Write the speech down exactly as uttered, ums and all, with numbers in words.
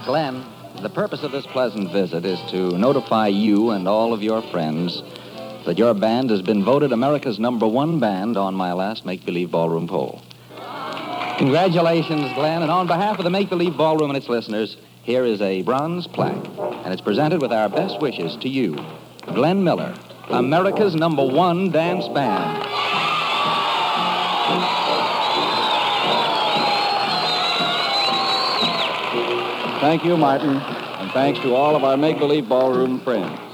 Glenn, the purpose of this pleasant visit is to notify you and all of your friends that your band has been voted America's number one band on my last Make-Believe Ballroom poll. Congratulations, Glenn, and on behalf of the Make-Believe Ballroom and its listeners, here is a bronze plaque, and it's presented with our best wishes to you, Glenn Miller, America's number one dance band. Thank you, Martin, and thanks to all of our Make-Believe Ballroom friends.